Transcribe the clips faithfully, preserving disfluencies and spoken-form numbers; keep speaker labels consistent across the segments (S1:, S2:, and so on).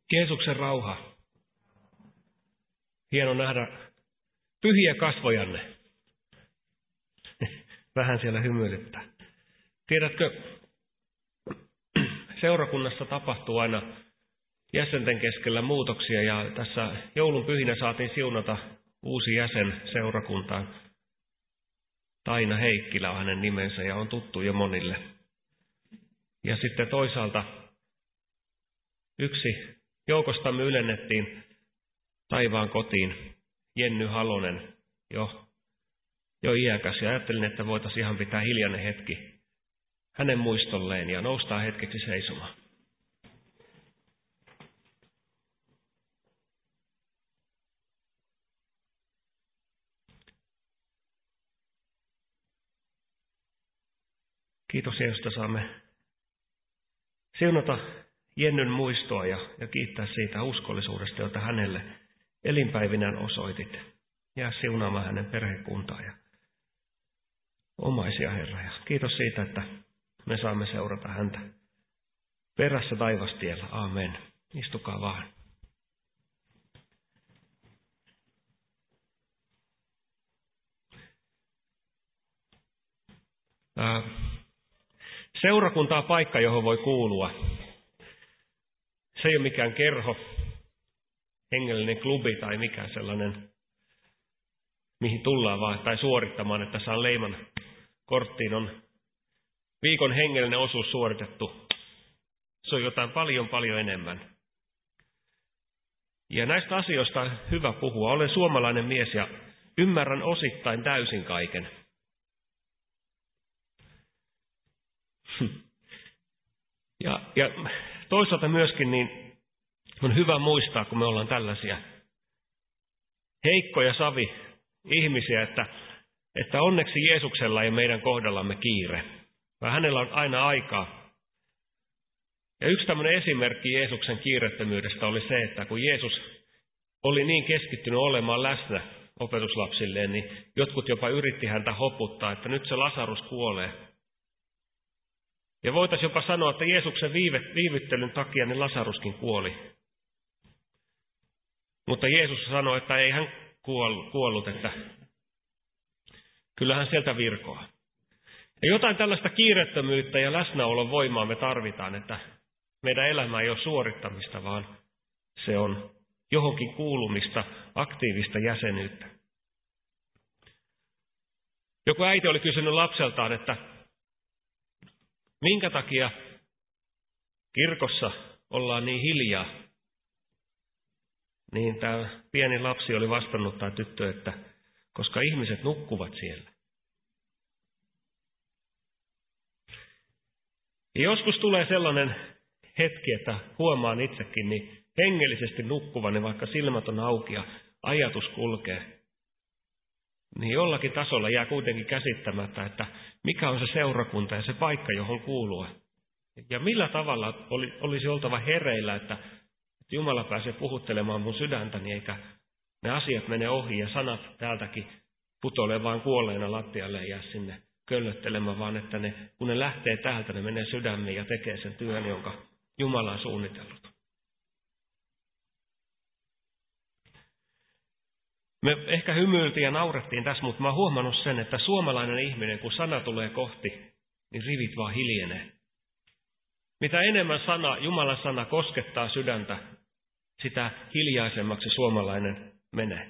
S1: Jeesuksen rauha. Hieno nähdä pyhiä kasvojanne. Vähän siellä hymyilyttää. Tiedätkö, seurakunnassa tapahtuu aina jäsenten keskellä muutoksia ja tässä joulun pyhinä saatiin siunata uusi jäsen seurakuntaan. Taina Heikkilä on hänen nimensä ja on tuttu jo monille. Ja sitten toisaalta yksi joukostamme ylennettiin taivaan kotiin, Jenny Halonen, jo, jo iäkäs. Ja ajattelin, että voitaisiin ihan pitää hiljainen hetki hänen muistolleen ja noustaan hetkeksi seisomaan. Kiitos Jeesus, että saamme siunata Jennyn muistoa ja, ja kiittää siitä uskollisuudesta, jota hänelle elinpäivinään osoitit. Jää siunaamaan hänen perhekuntaa ja omaisia, Herra. Ja kiitos siitä, että me saamme seurata häntä perässä taivastiellä. Aamen. Istukaa vaan. Ää, seurakunta on paikka, johon voi kuulua. Se ei ole mikään kerho, hengellinen klubi tai mikään sellainen, mihin tullaan vaan tai suorittamaan, että saa leiman korttiin on viikon hengellinen osuus suoritettu. Se on jotain paljon paljon enemmän. Ja näistä asioista on hyvä puhua. Olen suomalainen mies ja ymmärrän osittain täysin kaiken. Ja, ja toisaalta myöskin niin on hyvä muistaa, kun me ollaan tällaisia heikkoja savi ihmisiä, että, että onneksi Jeesuksella ei meidän kohdallamme kiire, vaan hänellä on aina aikaa. Ja yksi tämmöinen esimerkki Jeesuksen kiirettömyydestä oli se, että kun Jeesus oli niin keskittynyt olemaan läsnä opetuslapsilleen, niin jotkut jopa yritti häntä hoputtaa, että nyt se Lasarus kuolee. Ja voitaisiin jopa sanoa, että Jeesuksen viivyttelyn takia niin Lasaruskin kuoli. Mutta Jeesus sanoi, että ei hän kuollut, että kyllähän sieltä virkoaa. Ja jotain tällaista kiirettömyyttä ja läsnäolon voimaa me tarvitaan, että meidän elämä ei ole suorittamista, vaan se on johonkin kuulumista, aktiivista jäsenyyttä. Joku äiti oli kysynyt lapseltaan, että minkä takia kirkossa ollaan niin hiljaa? Niin tämä pieni lapsi oli vastannut, tämä tyttö, että koska ihmiset nukkuvat siellä. Ja joskus tulee sellainen hetki, että huomaan itsekin niin hengellisesti nukkuvan, vaikka silmät on auki ja ajatus kulkee. Niin jollakin tasolla jää kuitenkin käsittämättä, että mikä on se seurakunta ja se paikka, johon kuulua. Ja millä tavalla oli, olisi oltava hereillä, että Jumala pääsee puhuttelemaan mun sydäntäni, eikä ne asiat mene ohi ja sanat täältäkin putoilee vaan kuolleena lattialle ja jää sinne köllöttelemään, vaan että ne, kun ne lähtee täältä, ne menee sydämiin ja tekee sen työn, jonka Jumala on suunnitellut. Me ehkä hymyiltiin ja naurettiin tässä, mutta mä oon huomannut sen, että suomalainen ihminen, kun sana tulee kohti, niin rivit vaan hiljenee. Mitä enemmän sana, Jumalan sana koskettaa sydäntä, sitä hiljaisemmaksi suomalainen menee.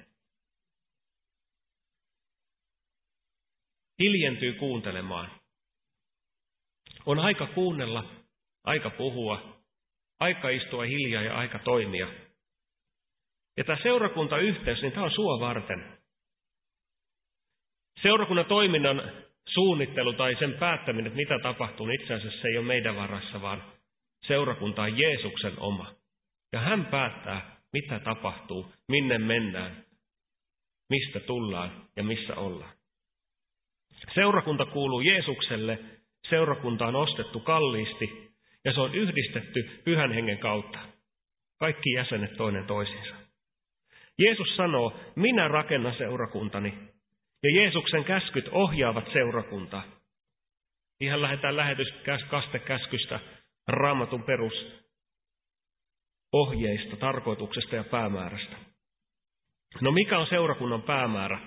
S1: Hiljentyy kuuntelemaan. On aika kuunnella, aika puhua, aika istua hiljaa ja aika toimia. Ja tämä seurakuntayhteys, niin tämä on sua varten. Seurakunnan toiminnan suunnittelu tai sen päättäminen, että mitä tapahtuu, niin itse asiassa se ei ole meidän varassa, vaan seurakunta on Jeesuksen oma. Ja hän päättää, mitä tapahtuu, minne mennään, mistä tullaan ja missä ollaan. Seurakunta kuuluu Jeesukselle, seurakunta on ostettu kalliisti ja se on yhdistetty Pyhän Hengen kautta. Kaikki jäsenet toinen toisiinsa. Jeesus sanoo, minä rakennan seurakuntani ja Jeesuksen käskyt ohjaavat seurakuntaa. Ihan lähdetään lähetyskastekäskystä, Raamatun perus ohjeista, tarkoituksesta ja päämäärästä. No mikä on seurakunnan päämäärä?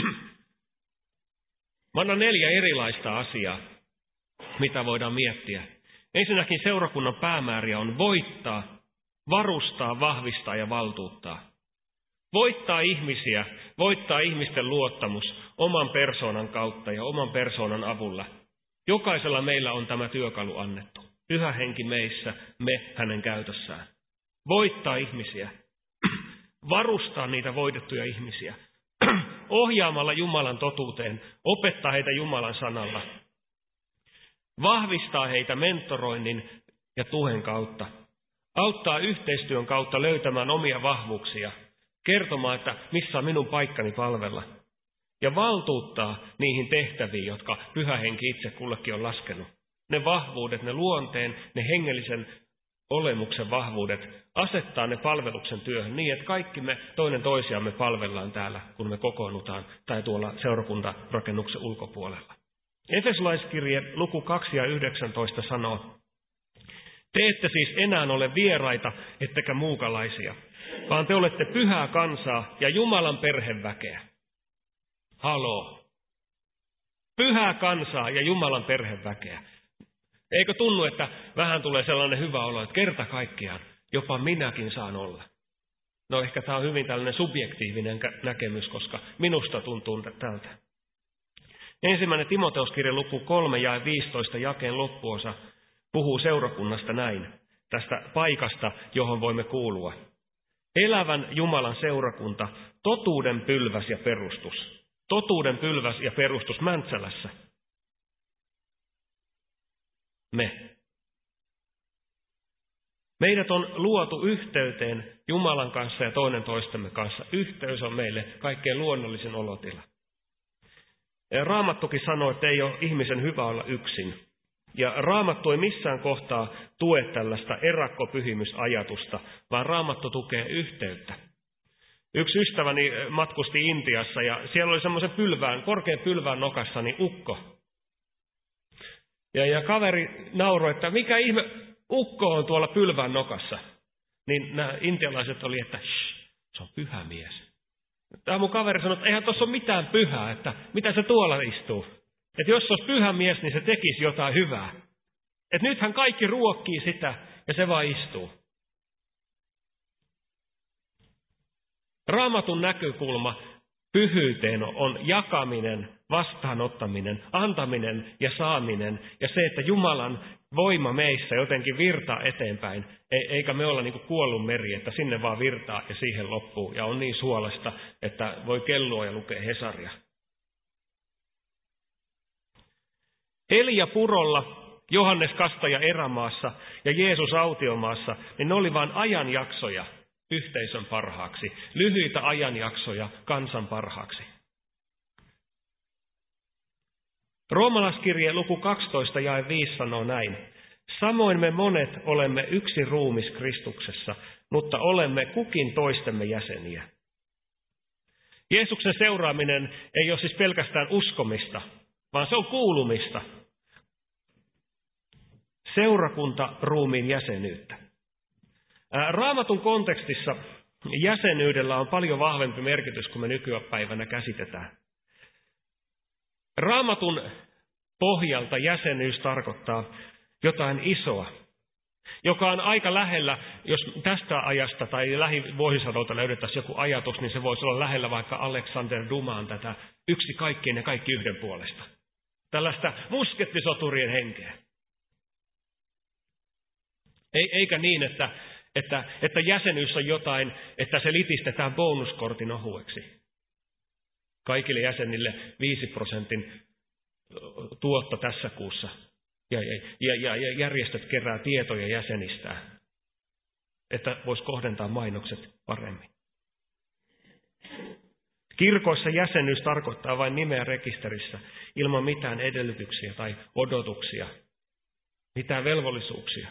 S1: Mä annan neljä erilaista asiaa, mitä voidaan miettiä. Ensinnäkin seurakunnan päämääriä on voittaa, varustaa, vahvistaa ja valtuuttaa. Voittaa ihmisiä, voittaa ihmisten luottamus oman persoonan kautta ja oman persoonan avulla. Jokaisella meillä on tämä työkalu annettu. Pyhä henki meissä, me hänen käytössään. Voittaa ihmisiä, varustaa niitä voitettuja ihmisiä, ohjaamalla Jumalan totuuteen, opettaa heitä Jumalan sanalla. Vahvistaa heitä mentoroinnin ja tuen kautta. Auttaa yhteistyön kautta löytämään omia vahvuuksia. Kertomaan, että missä on minun paikkani palvella. Ja valtuuttaa niihin tehtäviin, jotka Pyhä Henki itse kullekin on laskenut. Ne vahvuudet, ne luonteen, ne hengellisen olemuksen vahvuudet, asettaa ne palveluksen työhön niin, että kaikki me toinen toisiamme palvellaan täällä, kun me kokoonnutaan tai tuolla seurakuntarakennuksen ulkopuolella. Efesolaiskirje luku kaksi ja yhdeksäntoista sanoo, te ette siis enää ole vieraita, ettekä muukalaisia, vaan te olette pyhää kansaa ja Jumalan perheväkeä. Haloo. Pyhää kansaa ja Jumalan perheväkeä. Eikö tunnu, että vähän tulee sellainen hyvä olo, että kerta kaikkiaan jopa minäkin saan olla? No ehkä tämä on hyvin tällainen subjektiivinen näkemys, koska minusta tuntuu tältä. Ensimmäinen Timoteuskirjan luku kolme ja viisitoista jakeen loppuosa puhuu seurakunnasta näin, tästä paikasta, johon voimme kuulua. Elävän Jumalan seurakunta, totuuden pylväs ja perustus. Totuuden pylväs ja perustus Mäntsälässä. Me. Meidät on luotu yhteyteen Jumalan kanssa ja toinen toistemme kanssa. Yhteys on meille kaikkein luonnollisin olotila. Raamattukin sanoo, että ei ole ihmisen hyvä olla yksin. Ja Raamattu ei missään kohtaa tue tällaista erakkopyhimysajatusta, vaan Raamattu tukee yhteyttä. Yksi ystäväni matkusti Intiassa ja siellä oli semmoisen pylvään, korkean pylvään nokassa niin ukko. Ja, ja kaveri nauroi, että mikä ihme ukko on tuolla pylvään nokassa. Niin nämä intialaiset oli, että se on pyhä mies. Tämä mun kaveri sanoi, että eihän tuossa ole mitään pyhää, että mitä se tuolla istuu. Että jos se olisi pyhä mies, niin se tekisi jotain hyvää. Että nythän kaikki ruokkii sitä ja se vaan istuu. Raamatun näkökulma pyhyyteen on jakaminen, vastaanottaminen, antaminen ja saaminen. Ja se, että Jumalan voima meissä jotenkin virtaa eteenpäin, eikä me olla niin kuin kuollut meri, että sinne vaan virtaa ja siihen loppuu. Ja on niin suolesta, että voi kellua ja lukea Hesaria. Elia Purolla, Johannes Kastaja Erämaassa ja Jeesus Autiomaassa, niin ne oli vain ajanjaksoja yhteisön parhaaksi. Lyhyitä ajanjaksoja kansan parhaaksi. Roomalaiskirje luku kaksitoista jae viisi sanoo näin. Samoin me monet olemme yksi ruumis Kristuksessa, mutta olemme kukin toistemme jäseniä. Jeesuksen seuraaminen ei ole siis pelkästään uskomista, vaan se on kuulumista. Seurakunta ruumiin jäsenyyttä. Raamatun kontekstissa jäsenyydellä on paljon vahvempi merkitys kuin me nykypäivänä käsitetään. Raamatun pohjalta jäsenyys tarkoittaa jotain isoa, joka on aika lähellä, jos tästä ajasta tai lähivuosisadolta löydettäisiin joku ajatus, niin se voisi olla lähellä vaikka Alexander Dumaan tätä yksi kaikkien ja kaikki yhden puolesta. Tällaista muskettisoturien henkeä. Eikä niin, että, että, että jäsenyys on jotain, että se litistetään bonuskortin ohueksi. Kaikille jäsenille viisi prosentin tuotto tässä kuussa. Ja, ja, ja, ja järjestöt kerää tietoja jäsenistään, että voisi kohdentaa mainokset paremmin. Kirkoissa jäsenyys tarkoittaa vain nimeä rekisterissä ilman mitään edellytyksiä tai odotuksia, mitään velvollisuuksia.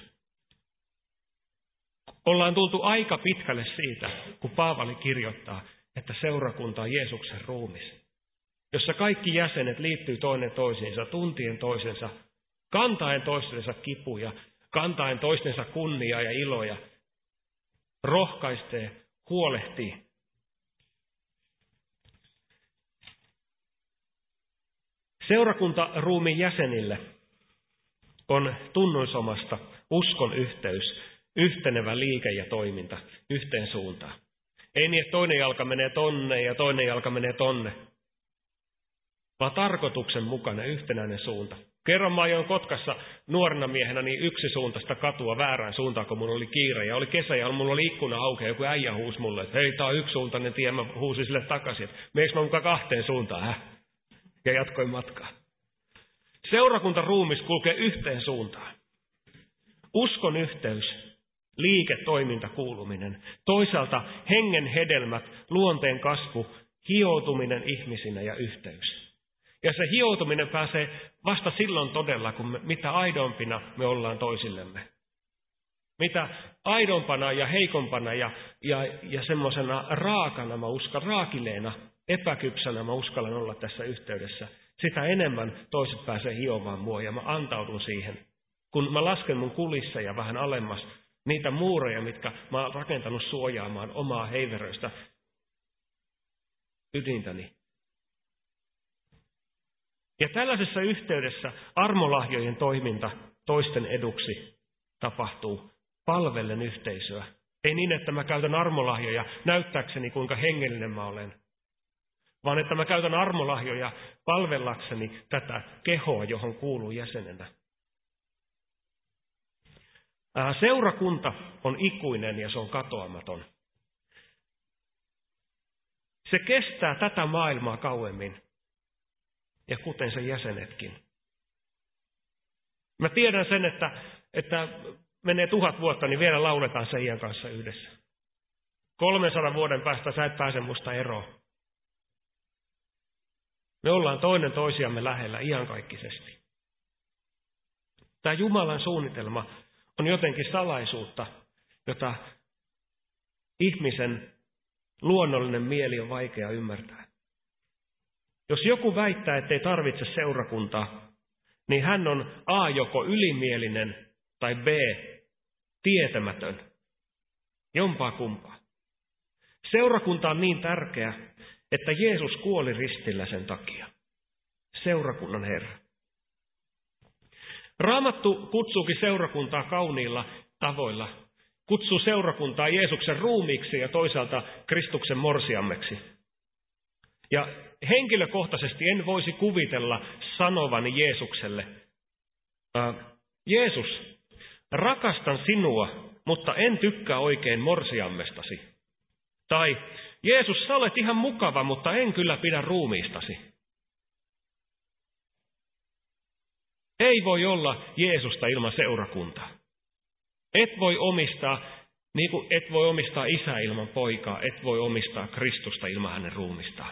S1: Ollaan tultu aika pitkälle siitä, kun Paavali kirjoittaa, että seurakunta on Jeesuksen ruumis, jossa kaikki jäsenet liittyy toinen toisiinsa, tuntien toisensa, kantaen toistensa kipuja, kantaen toistensa kunniaa ja iloja. rohkaisee, huolehtii. Seurakuntaruumin jäsenille on tunnuisomasta uskon yhteys, yhtenevä liike ja toiminta yhteen suuntaan. Ei niin, että toinen jalka menee tonne ja toinen jalka menee tonne, vaan tarkoituksenmukainen yhtenäinen suunta. Kerran mä ajoin Kotkassa nuorena miehenä niin yksisuuntaista katua väärään suuntaan, kun mulla oli kiire. Ja oli kesä ja mulla oli ikkuna auki ja joku äijä huusi mulle, että hei, tää on yksisuuntainen tie. Mä huusin sille takaisin, että meneekö mä mukaan kahteen suuntaan, häh? Ja jatkoin matkaa. Seurakuntaruumis kulkee yhteen suuntaan. Uskon yhteys, liike, toiminta, kuuluminen. Toisaalta hengen hedelmät, luonteen kasvu, hioutuminen ihmisinä ja yhteys. Ja se hioutuminen pääsee vasta silloin todella, kun me, mitä aidompina me ollaan toisillemme. Mitä aidompana ja heikompana ja, ja, ja semmoisena raakana, mä uskon, raakileena, epäkypsänä mä uskallan olla tässä yhteydessä. Sitä enemmän toiset pääsee hiomaan mua ja mä antaudun siihen. Kun mä lasken mun kulissa ja vähän alemmas niitä muureja, mitkä mä oon rakentanut suojaamaan omaa heiveröistä ydintäni. Ja tällaisessa yhteydessä armolahjojen toiminta toisten eduksi tapahtuu palvellen yhteisöä. Ei niin, että mä käytän armolahjoja näyttääkseni, kuinka hengellinen mä olen, vaan että mä käytän armolahjoja palvellakseni tätä kehoa, johon kuuluu jäsenenä. Seurakunta on ikuinen ja se on katoamaton. Se kestää tätä maailmaa kauemmin. Ja kuten sen jäsenetkin. Mä tiedän sen, että, että menee tuhat vuotta, niin vielä lauletaan Seijan kanssa yhdessä. kolmensadan vuoden päästä sä et pääse musta eroon. Me ollaan toinen toisiamme lähellä iankaikkisesti. Tämä Jumalan suunnitelma on jotenkin salaisuutta, jota ihmisen luonnollinen mieli on vaikea ymmärtää. Jos joku väittää, ettei tarvitse seurakuntaa, niin hän on A joko ylimielinen tai B tietämätön. Jompaa kumpaa. Seurakunta on niin tärkeä, että Jeesus kuoli ristillä sen takia. Seurakunnan Herra. Raamattu kutsuukin seurakuntaa kauniilla tavoilla. Kutsuu seurakuntaa Jeesuksen ruumiiksi ja toisaalta Kristuksen morsiammeksi. Ja henkilökohtaisesti en voisi kuvitella sanovani Jeesukselle, Jeesus, rakastan sinua, mutta en tykkää oikein morsiammestasi. Tai Jeesus, sä olet ihan mukava, mutta en kyllä pidä ruumiistasi. Ei voi olla Jeesusta ilman seurakuntaa. Et voi omistaa, niin kuin et voi omistaa isää ilman poikaa, et voi omistaa Kristusta ilman hänen ruumistaan.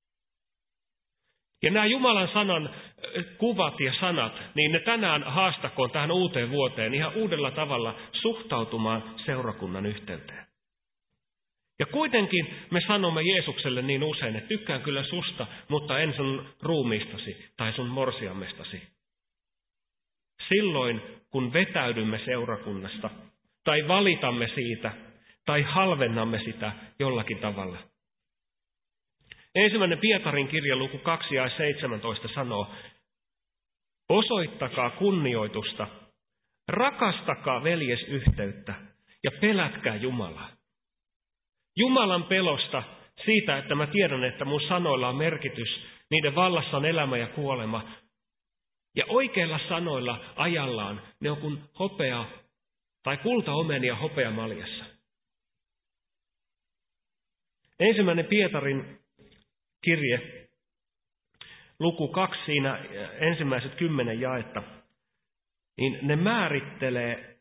S1: Ja nämä Jumalan sanan kuvat ja sanat, niin ne tänään haastakoon tähän uuteen vuoteen ihan uudella tavalla suhtautumaan seurakunnan yhteyteen. Ja kuitenkin me sanomme Jeesukselle niin usein, että tykkään kyllä susta, mutta en sun ruumiistasi tai sun morsiammestasi. Silloin, kun vetäydymme seurakunnasta, tai valitamme siitä, tai halvennamme sitä jollakin tavalla. Ensimmäinen Pietarin kirja luku kaksi ja seitsemäntoista sanoo, osoittakaa kunnioitusta, rakastakaa veljesyhteyttä ja pelätkää Jumalaa. Jumalan pelosta siitä, että mä tiedän, että mun sanoilla on merkitys, niiden vallassa on elämä ja kuolema. Ja oikeilla sanoilla ajallaan ne on kuin hopea tai kultaomenia hopeamaljassa. Ensimmäinen Pietarin kirje, luku kaksi, siinä ensimmäiset kymmenen jaetta, niin ne määrittelee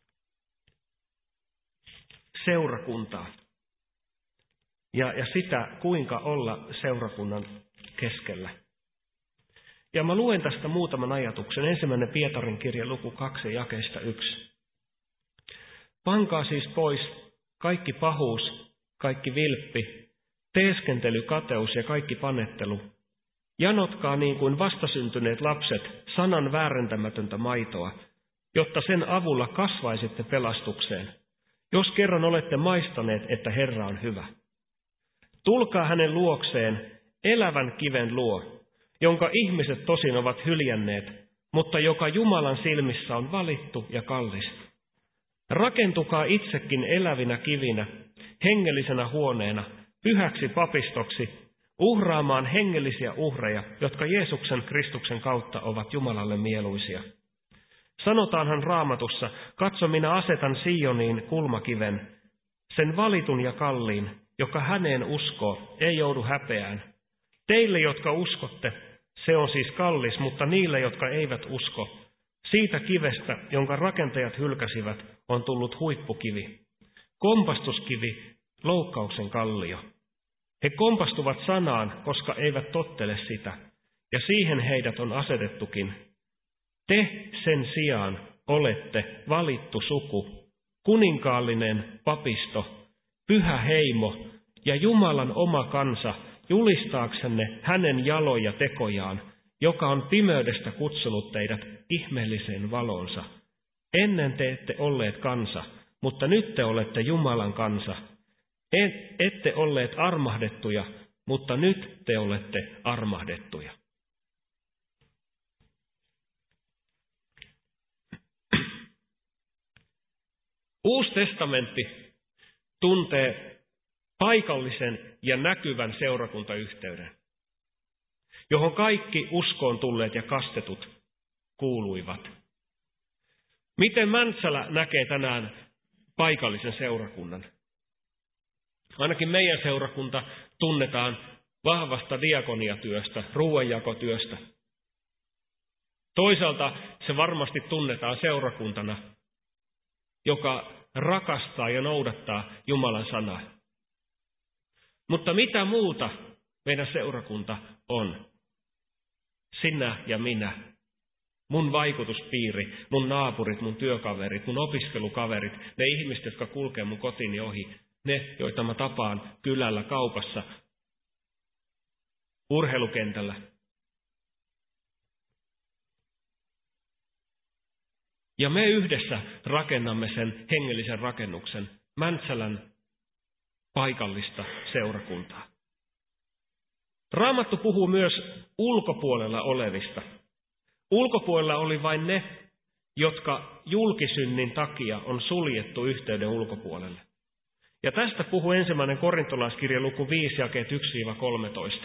S1: seurakuntaa ja, ja sitä, kuinka olla seurakunnan keskellä. Ja mä luen tästä muutaman ajatuksen. Ensimmäinen Pietarin kirja, luku kaksi, jakeesta yksi. Pankaa siis pois kaikki pahuus, kaikki vilppi, teeskentely, kateus ja kaikki panettelu. Janotkaa niin kuin vastasyntyneet lapset sanan väärentämätöntä maitoa, jotta sen avulla kasvaisitte pelastukseen, jos kerran olette maistaneet, että Herra on hyvä. Tulkaa hänen luokseen elävän kiven luo, jonka ihmiset tosin ovat hyljänneet, mutta joka Jumalan silmissä on valittu ja kallis. Rakentukaa itsekin elävinä kivinä, hengellisenä huoneena, pyhäksi papistoksi, uhraamaan hengellisiä uhreja, jotka Jeesuksen Kristuksen kautta ovat Jumalalle mieluisia. Sanotaanhan Raamatussa, katso minä asetan Sioniin kulmakiven, sen valitun ja kalliin, joka häneen uskoo, ei joudu häpeään. Teille, jotka uskotte, se on siis kallis, mutta niille, jotka eivät usko, siitä kivestä, jonka rakentajat hylkäsivät, on tullut huippukivi. Kompastuskivi, loukkauksen kallio. He kompastuvat sanaan, koska eivät tottele sitä, ja siihen heidät on asetettukin. Te sen sijaan olette valittu suku, kuninkaallinen papisto, pyhä heimo ja Jumalan oma kansa, julistaaksenne hänen jaloja tekojaan, joka on pimeydestä kutsunut teidät ihmeelliseen valonsa. Ennen te ette olleet kansa, mutta nyt te olette Jumalan kansa. Ette olleet armahdettuja, mutta nyt te olette armahdettuja. Uusi testamentti tuntee paikallisen ja näkyvän seurakuntayhteyden, johon kaikki uskoon tulleet ja kastetut kuuluivat. Miten Mäntsälä näkee tänään paikallisen seurakunnan? Ainakin meidän seurakunta tunnetaan vahvasta diakoniatyöstä, ruoanjakotyöstä. Toisaalta se varmasti tunnetaan seurakuntana, joka rakastaa ja noudattaa Jumalan sanaa. Mutta mitä muuta meidän seurakunta on? Sinä ja minä, mun vaikutuspiiri, mun naapurit, mun työkaverit, mun opiskelukaverit, ne ihmiset, jotka kulkee mun kotini ohi, ne, joita mä tapaan kylällä, kaupassa, urheilukentällä. Ja me yhdessä rakennamme sen hengellisen rakennuksen, Mäntsälän paikallista seurakuntaa. Raamattu puhuu myös ulkopuolella olevista. Ulkopuolella oli vain ne, jotka julkisynnin takia on suljettu yhteyden ulkopuolelle. Ja tästä puhuu ensimmäinen korintolaiskirja luku viisi jakeet yksi kolmetoista.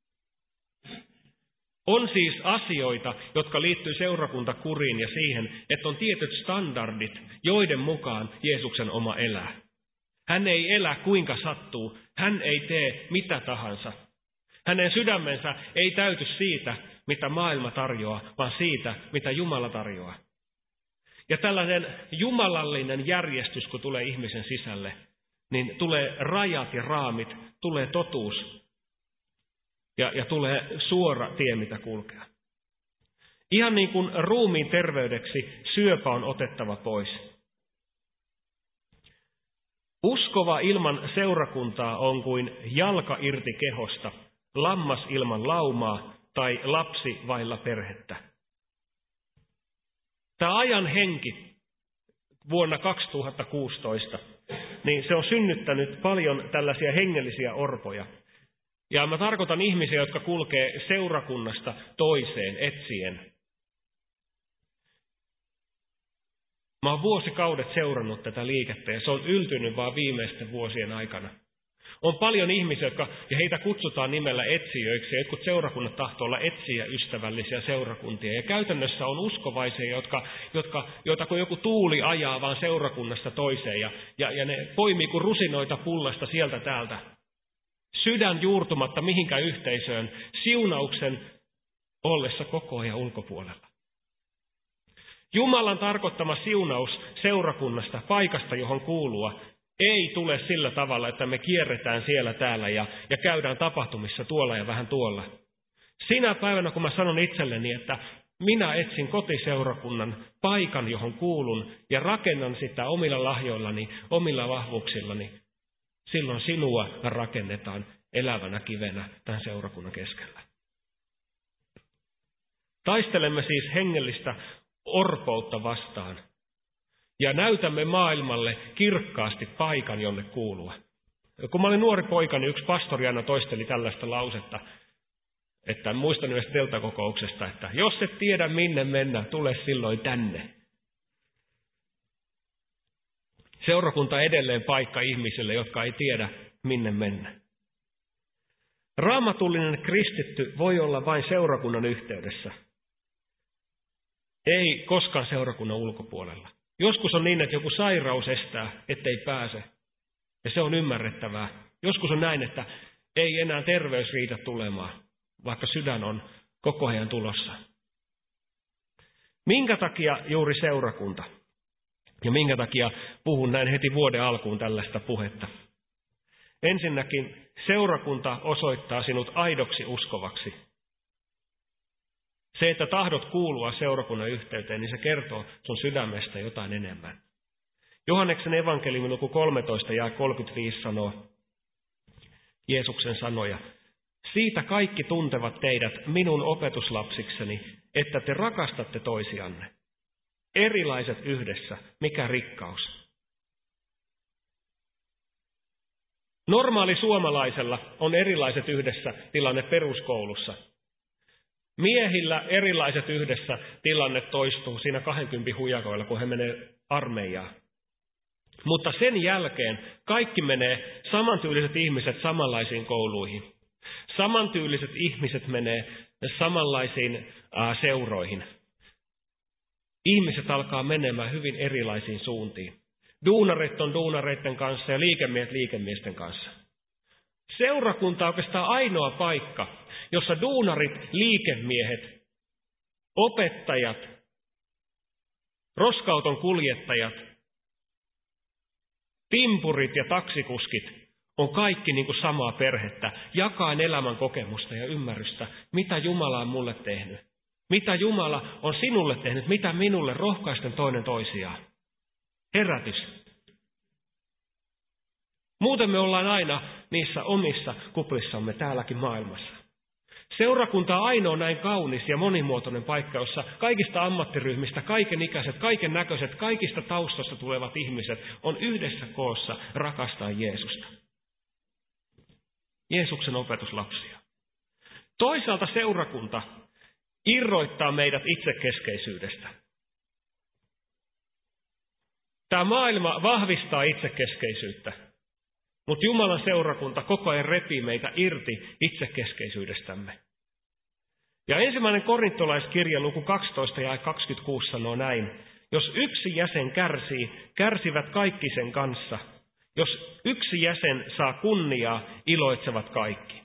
S1: On siis asioita, jotka liittyy seurakuntakuriin ja siihen, että on tietyt standardit, joiden mukaan Jeesuksen oma elää. Hän ei elä kuinka sattuu, hän ei tee mitä tahansa. Hänen sydämensä ei täyty siitä, mitä maailma tarjoaa, vaan siitä, mitä Jumala tarjoaa. Ja tällainen jumalallinen järjestys, kun tulee ihmisen sisälle, niin tulee rajat ja raamit, tulee totuus ja, ja tulee suora tie, mitä kulkea. Ihan niin kuin ruumiin terveydeksi syöpä on otettava pois. Uskova ilman seurakuntaa on kuin jalka irti kehosta, lammas ilman laumaa tai lapsi vailla perhettä. Tämä ajan henki vuonna kaksituhattakuusitoista, niin se on synnyttänyt paljon tällaisia hengellisiä orpoja. Ja mä tarkoitan ihmisiä, jotka kulkee seurakunnasta toiseen etsien. Mä oon vuosikaudet seurannut tätä liikettä ja se on yltynyt vaan viimeisten vuosien aikana. On paljon ihmisiä, jotka, ja heitä kutsutaan nimellä etsijöiksi, ja jotkut seurakunnat tahtoo olla etsijäystävällisiä seurakuntia. Ja käytännössä on uskovaisia, jotka, jotka, joita kun joku tuuli ajaa vaan seurakunnasta toiseen, ja, ja, ja ne poimii kuin rusinoita pullasta sieltä täältä. Sydän juurtumatta mihinkään yhteisöön, siunauksen ollessa koko ajan ulkopuolella. Jumalan tarkoittama siunaus seurakunnasta, paikasta johon kuulua, ei tule sillä tavalla, että me kierretään siellä täällä ja, ja käydään tapahtumissa tuolla ja vähän tuolla. Sinä päivänä, kun mä sanon itselleni, että minä etsin kotiseurakunnan paikan, johon kuulun, ja rakennan sitä omilla lahjoillani, omilla vahvuuksillani, silloin sinua rakennetaan elävänä kivenä tämän seurakunnan keskellä. Taistelemme siis hengellistä orpoutta vastaan. ja näytämme maailmalle kirkkaasti paikan, jonne kuulua. Kun mä olin nuori poika, niin yksi pastori aina toisteli tällaista lausetta, että muistan yhdestä teltakokouksesta, että jos et tiedä minne mennä, tule silloin tänne. Seurakunta edelleen paikka ihmisille, jotka ei tiedä minne mennä. Raamatullinen kristitty voi olla vain seurakunnan yhteydessä. Ei koskaan seurakunnan ulkopuolella. Joskus on niin, että joku sairaus estää, ettei pääse. Ja se on ymmärrettävää. Joskus on näin, että ei enää terveys riitä tulemaan, vaikka sydän on koko ajan tulossa. Minkä takia juuri seurakunta? Ja minkä takia puhun näin heti vuoden alkuun tällaista puhetta? Ensinnäkin seurakunta osoittaa sinut aidoksi uskovaksi. Se, että tahdot kuulua seurakunnan yhteyteen, niin se kertoo sun sydämestä jotain enemmän. Johanneksen evankeliumin luku kolmetoista ja kolmekymmentäviisi sanoo Jeesuksen sanoja. Siitä kaikki tuntevat teidät minun opetuslapsikseni, että te rakastatte toisianne. Erilaiset yhdessä, mikä rikkaus. Normaali suomalaisella on erilaiset yhdessä tilanne peruskoulussa. Miehillä erilaiset yhdessä tilanne toistuu siinä kahdenkympin hujakoilla, kun he menee armeijaan. Mutta sen jälkeen kaikki menee samantyyliset ihmiset samanlaisiin kouluihin. Samantyyliset ihmiset menee samanlaisiin äh, seuroihin. Ihmiset alkaa menemään hyvin erilaisiin suuntiin. Duunarit on duunareiden kanssa ja liikemiehet liikemiesten kanssa. Seurakunta on oikeastaan ainoa paikka, jossa duunarit, liikemiehet, opettajat, roskauton kuljettajat, timpurit ja taksikuskit on kaikki niin kuin samaa perhettä, jakaa elämän kokemusta ja ymmärrystä, mitä Jumala on mulle tehnyt. Mitä Jumala on sinulle tehnyt, mitä minulle, rohkaisten toinen toisiaan. Herätys. Muuten me ollaan aina niissä omissa kuplissamme täälläkin maailmassa. Seurakunta on ainoa näin kaunis ja monimuotoinen paikka, jossa kaikista ammattiryhmistä, kaiken ikäiset, kaiken näköiset, kaikista taustasta tulevat ihmiset on yhdessä koossa rakastaa Jeesusta. Jeesuksen opetuslapsia. Toisaalta seurakunta irroittaa meidät itsekeskeisyydestä. Tämä maailma vahvistaa itsekeskeisyyttä, mutta Jumalan seurakunta koko ajan repii meitä irti itsekeskeisyydestämme. Ja ensimmäinen korintolaiskirja luku kaksitoista ja kaksikymmentäkuusi sanoo näin. Jos yksi jäsen kärsii, kärsivät kaikki sen kanssa. Jos yksi jäsen saa kunniaa, iloitsevat kaikki.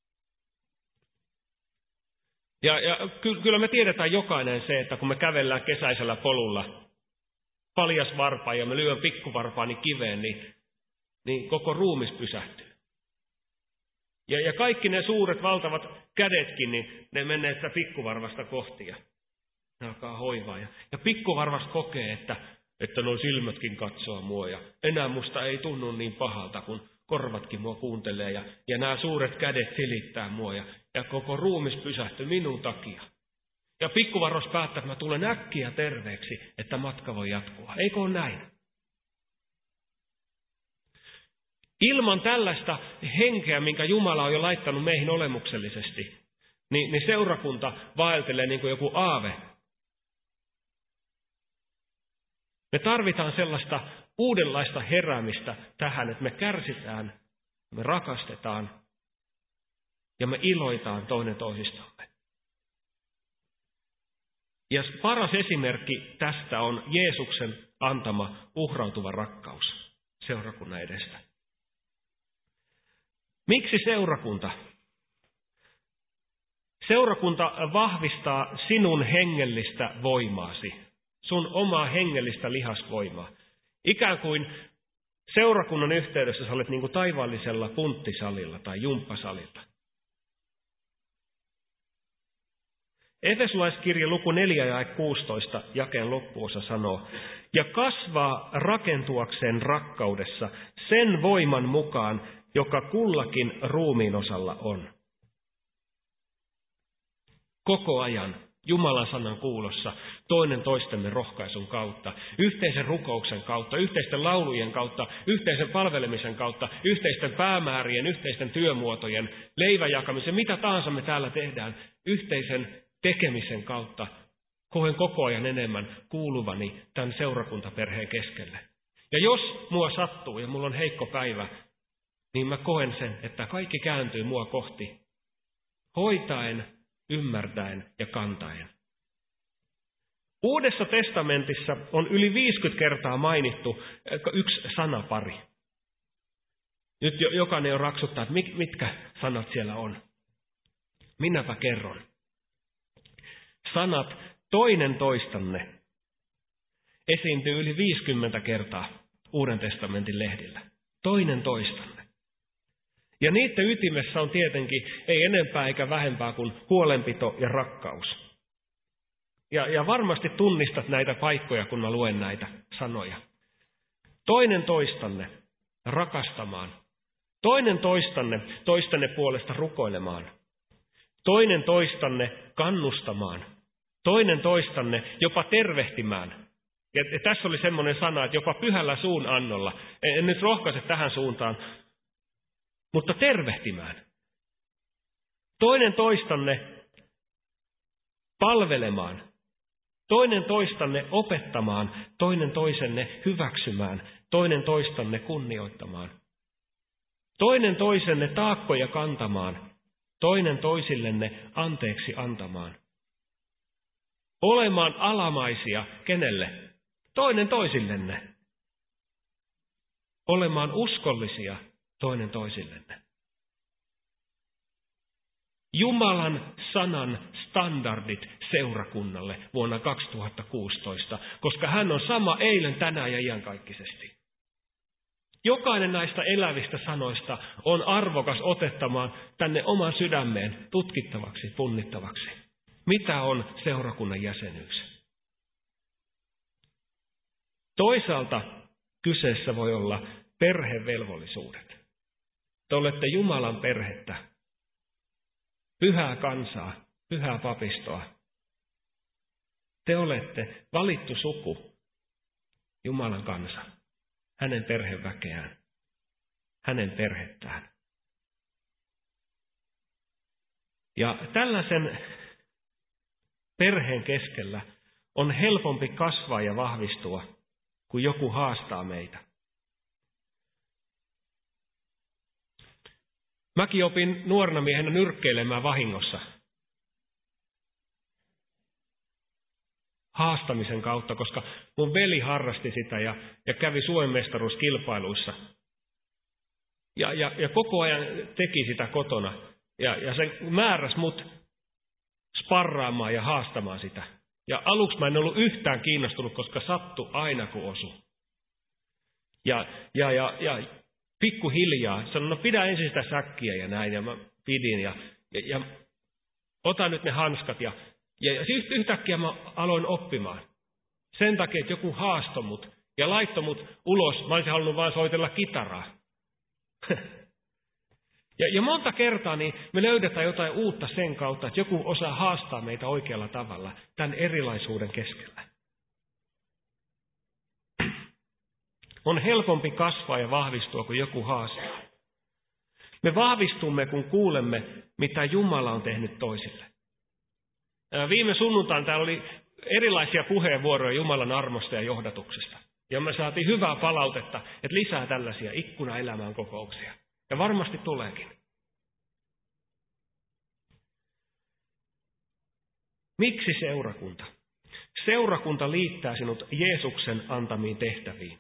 S1: Ja, ja ky- kyllä me tiedetään jokainen se, että kun me kävellään kesäisellä polulla, paljas varpaa ja me lyön pikkuvarpaani kiveen, niin, niin koko ruumis pysähtyy. Ja, ja kaikki ne suuret valtavat kädetkin, niin ne menee sitä pikkuvarvasta kohti ja ne alkaa hoivaa. Ja, ja pikkuvarvas kokee, että, että nuo silmätkin katsoo mua ja enää musta ei tunnu niin pahalta, kun korvatkin mua kuuntelee ja, ja nämä suuret kädet silittää mua ja, ja koko ruumis pysähtyy minun takia. Ja pikkuvarvas päättää, että mä tulen äkkiä terveeksi, että matka voi jatkua. Eikö ole näin? Ilman tällaista henkeä, minkä Jumala on jo laittanut meihin olemuksellisesti, niin, niin seurakunta vaeltelee niin kuin joku aave. Me tarvitaan sellaista uudenlaista heräämistä tähän, että me kärsitään, me rakastetaan ja me iloitaan toinen toisistamme. Ja paras esimerkki tästä on Jeesuksen antama uhrautuva rakkaus seurakunnan edestä. Miksi seurakunta? Seurakunta vahvistaa sinun hengellistä voimaasi, sun omaa hengellistä lihasvoimaa. Ikään kuin seurakunnan yhteydessä sä olet niin kuin taivaallisella punttisalilla tai jumppasalilla. Efesolaiskirja luku neljä ja kuusitoista jakeen loppuosa sanoo, ja kasvaa rakentuakseen rakkaudessa sen voiman mukaan, joka kullakin ruumiin osalla on. Koko ajan Jumalan sanan kuulossa, toinen toistemme rohkaisun kautta, yhteisen rukouksen kautta, yhteisten laulujen kautta, yhteisen palvelemisen kautta, yhteisten päämäärien, yhteisten työmuotojen, leivän jakamisen, mitä tahansa me täällä tehdään, yhteisen tekemisen kautta, koen koko ajan enemmän kuuluvani tämän seurakuntaperheen keskelle. Ja jos mua sattuu ja mulla on heikko päivä, niin mä koen sen, että kaikki kääntyy mua kohti, hoitaen, ymmärtäen ja kantaen. Uudessa testamentissa on yli viisikymmentä kertaa mainittu yksi sanapari. Nyt jokainen jo raksuttaa, että mitkä sanat siellä on. Minäpä kerron. Sanat toinen toistanne esiintyy yli viisikymmentä kertaa Uuden testamentin lehdillä. Toinen toistanne. Ja niiden ytimessä on tietenkin ei enempää eikä vähempää kuin huolenpito ja rakkaus. Ja, ja varmasti tunnistat näitä paikkoja, kun mä luen näitä sanoja. Toinen toistanne rakastamaan. Toinen toistanne toistanne puolesta rukoilemaan. Toinen toistanne kannustamaan. Toinen toistanne jopa tervehtimään. Ja, ja tässä oli semmoinen sana, että jopa pyhällä suun annolla. En, en nyt rohkaise tähän suuntaan. Mutta tervehtimään. Toinen toistanne palvelemaan. Toinen toistanne opettamaan. Toinen toisenne hyväksymään. Toinen toistanne kunnioittamaan. Toinen toisenne taakkoja kantamaan. Toinen toisillenne anteeksi antamaan. Olemaan alamaisia kenelle? Toinen toisillenne. Olemaan uskollisia toinen toisillenne. Jumalan sanan standardit seurakunnalle vuonna kaksituhattakuusitoista, koska hän on sama eilen, tänään ja iankaikkisesti. Jokainen näistä elävistä sanoista on arvokas otettamaan tänne oman sydämeen tutkittavaksi, punnittavaksi. Mitä on seurakunnan jäsenyys? Toisaalta kyseessä voi olla perhevelvollisuudet. Te olette Jumalan perhettä, pyhää kansaa, pyhää papistoa. Te olette valittu suku, Jumalan kansa, hänen perheväkeään, hänen perhettään. Ja tällaisen perheen keskellä on helpompi kasvaa ja vahvistua, kun joku haastaa meitä. Mäkin opin nuorena miehenä nyrkkeilemään vahingossa. Haastamisen kautta, koska mun veli harrasti sitä ja, ja kävi Suomen mestaruuskilpailuissa. Ja, ja, ja koko ajan teki sitä kotona. Ja, ja se määräsi mut sparraamaan ja haastamaan sitä. Ja aluksi mä en ollut yhtään kiinnostunut, koska sattui aina kun osui. Ja, ja, ja, ja pikkuhiljaa sanoin, no pidä ensin sitä säkkiä ja näin. Ja mä pidin ja, ja, ja ota nyt ne hanskat. Ja, ja, ja yhtäkkiä mä aloin oppimaan. Sen takia, että joku haastoi mut ja laittoi mut ulos. Mä olisin halunnut vaan soitella kitaraa. ja, ja monta kertaa niin me löydetään jotain uutta sen kautta, että joku osaa haastaa meitä oikealla tavalla tämän erilaisuuden keskellä. On helpompi kasvaa ja vahvistua, kun joku haastaa. Me vahvistumme, kun kuulemme, mitä Jumala on tehnyt toisille. Viime sunnuntaina täällä oli erilaisia puheenvuoroja Jumalan armosta ja johdatuksesta. Ja me saatiin hyvää palautetta, että lisää tällaisia ikkuna-elämään kokouksia. Ja varmasti tuleekin. Miksi seurakunta? Seurakunta liittää sinut Jeesuksen antamiin tehtäviin.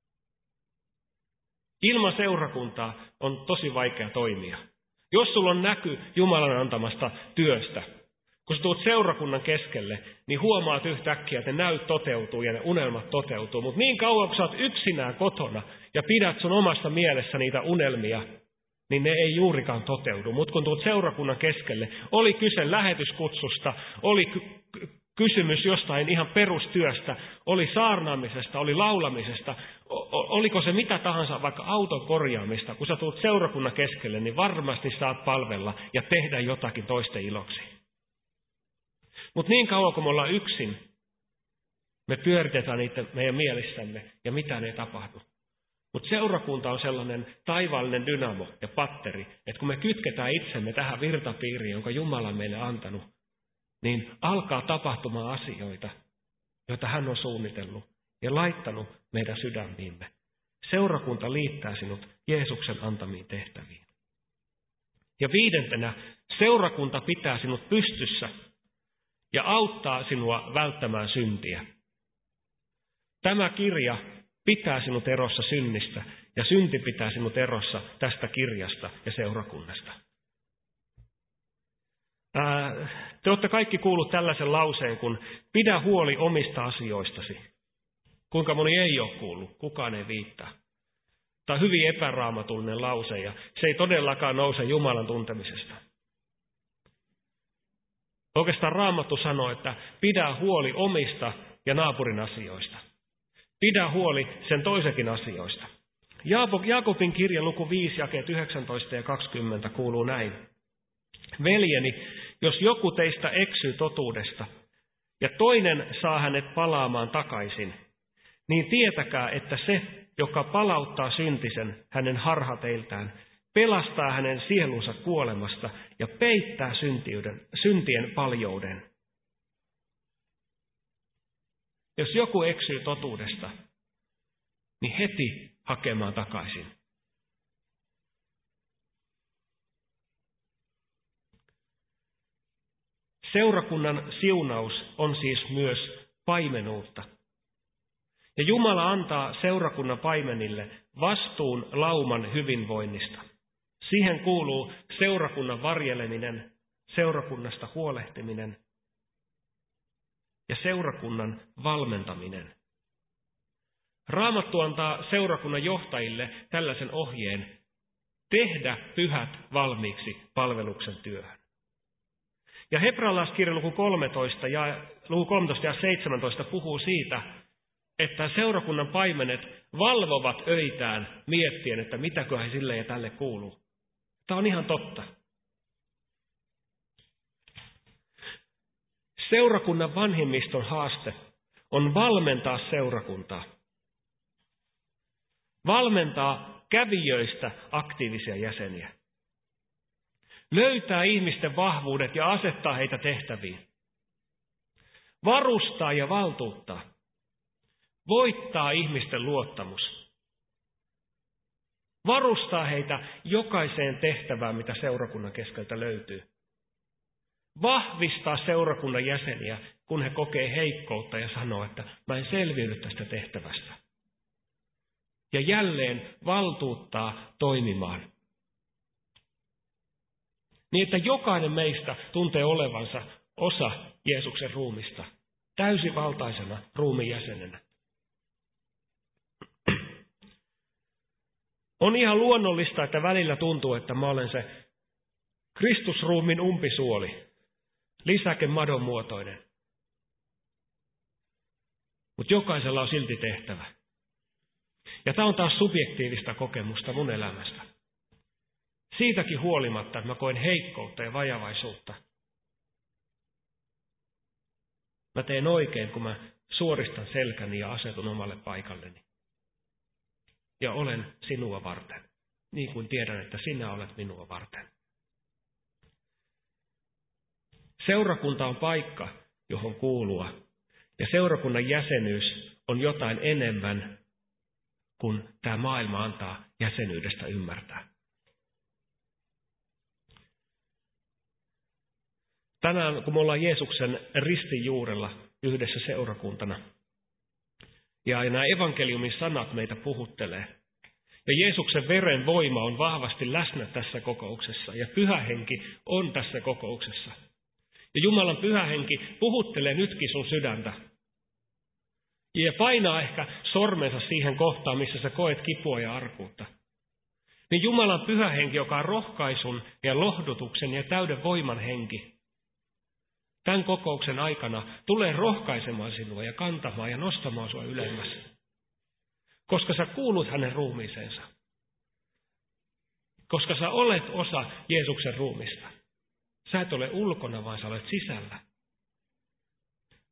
S1: Ilman seurakuntaa on tosi vaikea toimia. Jos sulla on näky Jumalan antamasta työstä, kun sä tulet seurakunnan keskelle, niin huomaat yhtäkkiä, että ne näyt toteutuu ja ne unelmat toteutuu. Mutta niin kauan, kun sä oot yksinään kotona ja pidät sun omasta mielessä niitä unelmia, niin ne ei juurikaan toteudu. Mutta kun tulet seurakunnan keskelle, oli kyse lähetyskutsusta, oli ky- kysymys jostain ihan perustyöstä, oli saarnaamisesta, oli laulamisesta, o- oliko se mitä tahansa, vaikka auton korjaamista, kun sä tulet seurakunnan keskelle, niin varmasti saat palvella ja tehdä jotakin toisten iloksi. Mutta niin kauan kuin me ollaan yksin, me pyöritetään niitä meidän mielissämme ja mitään ei tapahdu. Mutta seurakunta on sellainen taivaallinen dynamo ja patteri, että kun me kytketään itsemme tähän virtapiiriin, jonka Jumala on meille antanut, niin alkaa tapahtumaan asioita, joita hän on suunnitellut ja laittanut meidän sydämiimme. Seurakunta liittää sinut Jeesuksen antamiin tehtäviin. Ja viidentenä, seurakunta pitää sinut pystyssä ja auttaa sinua välttämään syntiä. Tämä kirja pitää sinut erossa synnistä ja synti pitää sinut erossa tästä kirjasta ja seurakunnasta. Ää, te olette kaikki kuullut tällaisen lauseen kuin pidä huoli omista asioistasi. Kuinka moni ei ole kuullut, kukaan ei viittaa. Tämä on hyvin epäraamatullinen lause ja se ei todellakaan nouse Jumalan tuntemisesta. Oikeastaan Raamattu sanoo, että pidä huoli omista ja naapurin asioista. Pidä huoli sen toisenkin asioista. Jaakobin kirja luku viisi, jakeet yhdeksäntoista ja kaksikymmentä kuuluu näin. Veljeni, jos joku teistä eksyy totuudesta ja toinen saa hänet palaamaan takaisin, niin tietäkää, että se, joka palauttaa syntisen hänen harhateiltään, pelastaa hänen sielunsa kuolemasta ja peittää syntien paljouden. Jos joku eksyy totuudesta, niin heti hakemaan takaisin. Seurakunnan siunaus on siis myös paimenuutta. Ja Jumala antaa seurakunnan paimenille vastuun lauman hyvinvoinnista. Siihen kuuluu seurakunnan varjeleminen, seurakunnasta huolehtiminen ja seurakunnan valmentaminen. Raamattu antaa seurakunnan johtajille tällaisen ohjeen: tehdä pyhät valmiiksi palveluksen työhön. Ja hebrealaiskirja luku kolmetoista ja luku kolmetoista ja seitsemäntoista puhuu siitä, että seurakunnan paimenet valvovat öitään miettien, että mitäköhän sille ja tälle kuuluu. Tämä on ihan totta. Seurakunnan vanhimmiston haaste on valmentaa seurakuntaa. Valmentaa kävijöistä aktiivisia jäseniä. Löytää ihmisten vahvuudet ja asettaa heitä tehtäviin. Varustaa ja valtuuttaa. Voittaa ihmisten luottamus. Varustaa heitä jokaiseen tehtävään, mitä seurakunnan keskeltä löytyy. Vahvistaa seurakunnan jäseniä, kun he kokee heikkoutta ja sanoo, että mä en selviydy tästä tehtävästä. Ja jälleen valtuuttaa toimimaan. Niin, että jokainen meistä tuntee olevansa osa Jeesuksen ruumista, täysivaltaisena ruumiin jäsenenä. On ihan luonnollista, että välillä tuntuu, että mä olen se Kristusruumin umpisuoli, lisäke madon muotoinen. Mutta jokaisella on silti tehtävä. Ja tämä on taas subjektiivista kokemusta mun elämästä. Siitäkin huolimatta, että mä koen heikkoutta ja vajavaisuutta. Mä teen oikein, kun mä suoristan selkäni ja asetun omalle paikalleni. Ja olen sinua varten, niin kuin tiedän, että sinä olet minua varten. Seurakunta on paikka, johon kuulua. Ja seurakunnan jäsenyys on jotain enemmän kuin tämä maailma antaa jäsenyydestä ymmärtää. Tänään, kun me ollaan Jeesuksen ristin juurella yhdessä seurakuntana, ja nämä evankeliumin sanat meitä puhuttelee, ja Jeesuksen veren voima on vahvasti läsnä tässä kokouksessa, ja Pyhä Henki on tässä kokouksessa. Ja Jumalan Pyhä Henki puhuttelee nytkin sun sydäntä. Ja painaa ehkä sormensa siihen kohtaan, missä sä koet kipua ja arkuutta. Niin Jumalan Pyhä Henki, joka on rohkaisun ja lohdutuksen ja täyden voiman henki, tämän kokouksen aikana tulee rohkaisemaan sinua ja kantamaan ja nostamaan sinua ylemmäs. Koska sä kuulut hänen ruumiiseensa. Koska sä olet osa Jeesuksen ruumista. Sä et ole ulkona, vaan sä olet sisällä.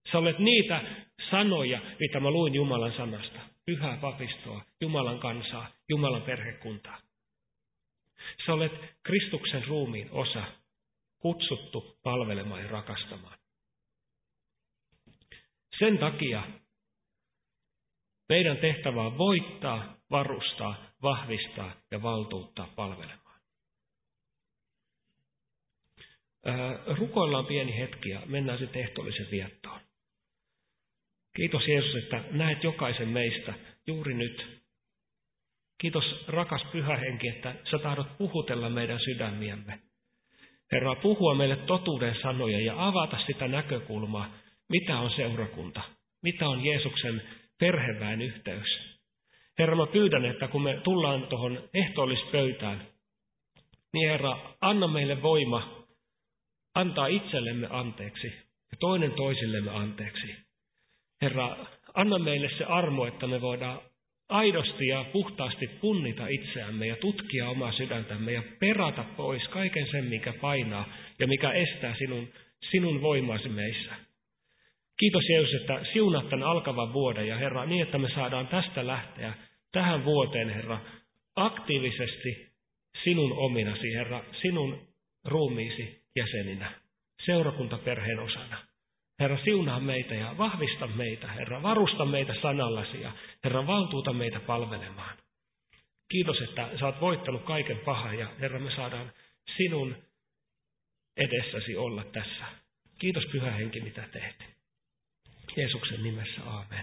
S1: Sä olet niitä sanoja, mitä mä luin Jumalan sanasta. Pyhää papistoa, Jumalan kansaa, Jumalan perhekuntaa. Sä olet Kristuksen ruumiin osa, kutsuttu palvelemaan ja rakastamaan. Sen takia meidän tehtävä on voittaa, varustaa, vahvistaa ja valtuuttaa palvelemaan. Ää, rukoillaan pieni hetki ja mennään sitten ehtoollisen viettoon. Kiitos Jeesus, että näet jokaisen meistä juuri nyt. Kiitos rakas Pyhä Henki, että sä tahdot puhutella meidän sydämiämme. Herra, puhua meille totuuden sanoja ja avata sitä näkökulmaa, mitä on seurakunta, mitä on Jeesuksen perheväen yhteys. Herra, mä pyydän, että kun me tullaan tuohon ehtoollispöytään, niin Herra, anna meille voima antaa itsellemme anteeksi ja toinen toisillemme anteeksi. Herra, anna meille se armo, että me voidaan aidosti ja puhtaasti punnita itseämme ja tutkia omaa sydäntämme ja perata pois kaiken sen, mikä painaa ja mikä estää sinun, sinun voimasi meissä. Kiitos Jeesus, että siunat tämän alkavan vuoden ja Herra, niin että me saadaan tästä lähteä tähän vuoteen, Herra, aktiivisesti sinun ominasi, Herra, sinun ruumiisi jäseninä, seurakuntaperheen osana. Herra, siunaa meitä ja vahvista meitä, Herra, varusta meitä sanallasi ja Herra, valtuuta meitä palvelemaan. Kiitos, että sä oot voittanut kaiken pahan ja Herra, me saadaan sinun edessäsi olla tässä. Kiitos Pyhä Henki, mitä teet. Jeesuksen nimessä, aamen.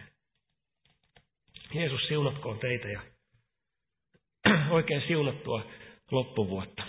S1: Jeesus siunatkoon teitä ja oikein siunattua loppuvuotta.